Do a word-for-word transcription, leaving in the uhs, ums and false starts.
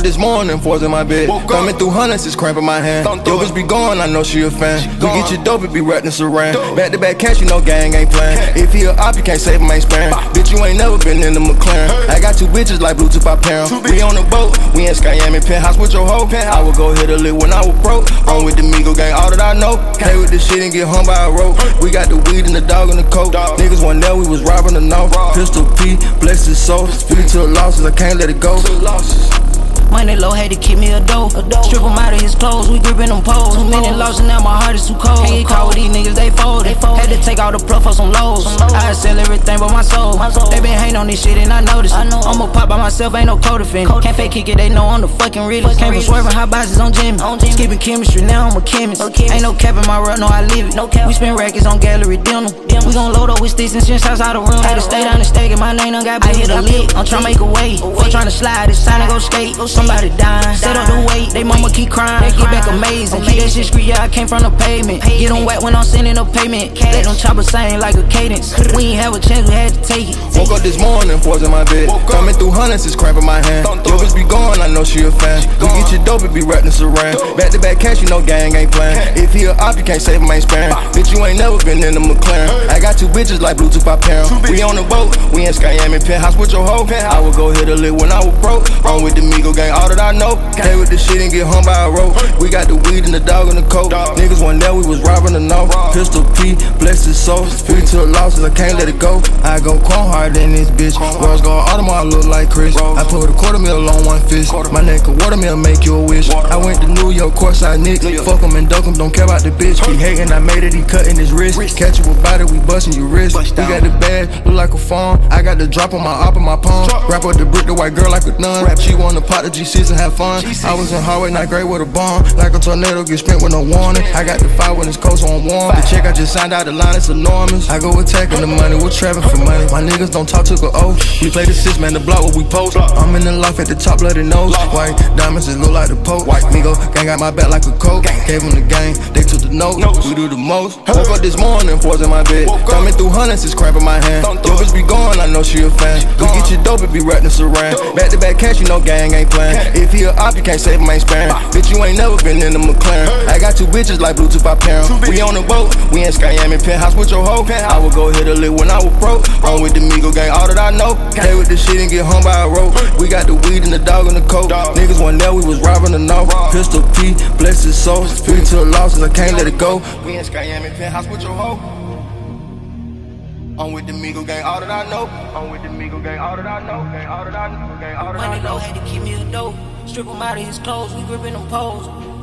this morning, fours in my bed. Coming through hundreds, it's cramping my hand. Yo, bitch be gone, I know she a fan. We get your dope, it be wrapped in saran. Back to back cash, you know gang ain't playing. If he a op, you can't save him, ain't sparing. Bitch, you ain't never been in the McLaren. I got two bitches like Bluetooth, I pair 'em. We on the boat, we in Skyami penthouse with your hoe. I would go hit a lick when I was broke. On with the Migo gang, all that I know. Play with this shit and get hung by a rope. We got the weed and the dog and the coke. Niggas one there, we was robbing the north. Pistol P, bless his soul. Fifty to the losses, I can't let it go. Money low, had to keep me a dope. Strip him out of his clothes, we gripping them poles. Too many losses, now my heart is too cold. Can't get caught with these niggas, they folded. Had to take all the pluff for some lows. I sell everything but my soul. They been hating on this shit and I noticed. I'ma pop by myself, ain't no co-defendant. Can't fake kick it, they know I'm the fucking realest. Came from swerving hot boxes on Jimmy. Skipping chemistry, now I'm a chemist. Ain't no cap in my rut, no I live it. We spend records on gallery dinner. We gon' load up with sticks and shit outside the room. Had to stay down and stay, get my name done got I hit a lick, I'm tryna make a way. Fuck tryna slide, it's time to go skate. Somebody dying, set up the weight, they mama keep crying. They get back amazing, keep that shit street, yeah, I came from the pavement. Get them wet when I'm sending a payment. Let them choppers sing like a cadence. We ain't have a chance, we had to take it. Woke up this morning, fours in my bed. Coming through hundreds, it's cramping my hand. Yo, bitch be gone, I know she a fan. We get your dope, it be wrapped in saran. Back to back cash, you know gang ain't playing. If he a op, you can't save him, ain't sparing. Bitch, you ain't never been in the McLaren. I got two bitches like Bluetooth, I pair 'em. We on the boat, we in Skyami penthouse with your hoe. I would go hit a lick when I was broke. On with the Migo gang, all that I know. Play with the shit and get hung by a rope. We got the weed and the dog and the coke. Niggas one there, we was robbing the north. Pistol P, bless his soul. Fifty to the losses, I can't let it go. I go chrome harder than this bitch. Girls go Audemars, I look like Chris. I put a quarter mil on one fist. My neck a watermill make you a wish. I went to New York, courtside Knicks. Fuck him and duck him, don't care about the bitch. He hating, I made it, he cutting his wrist. Catch you with body, we busting your wrist. We got the bag, look like a farm. I got the drop on my op and my palm. Wrap up the brick, the white girl like a nun. She wanna pop the G six and have fun. I was in highway, not great with a bomb. Like a tornado, get spent with no warning. I got the fire when it's cold, so I'm warm. The check I just signed out the line, it's enormous. I go attacking the money, we're trapping for money. My niggas don't talk to a O. We play the six, man, the block what we post. I'm in the loft at the top, bloody nose. White diamonds, it look like the Pope. White Migo, gang got my back like a coat. Gave them the game, they took the note. We do the most. Woke up this morning, fours in my bed. Coming through hundreds, it's cramping my hand. Yo, bitch be gone, I know she a fan. We get your dope, it be wrapped in saran. Back to back cash, you know gang ain't playing. If he a op, you can't save him, ain't sparing. Bitch, you ain't never been in the McLaren. I got two bitches like Bluetooth, I pair 'em. We on the boat, we in Skyami penthouse with your hoe. I would go hit a lick when I was broke. On with the Migo gang, all that I know. Play with the shit and get hung by a rope. We got the weed and the dog and the coke. Niggas one there, we was robbing the north. Pistol P, bless his soul. Fifty to the losses, I can't let it go. We in Skyami penthouse with your hoe. On with the Migo gang, all that I know. On with the Migo gang, all that I know. Gang, all that I know. Gang, all that I know. Money low, had to keep me a dope. Strip him out of his clothes, we gripping them poles.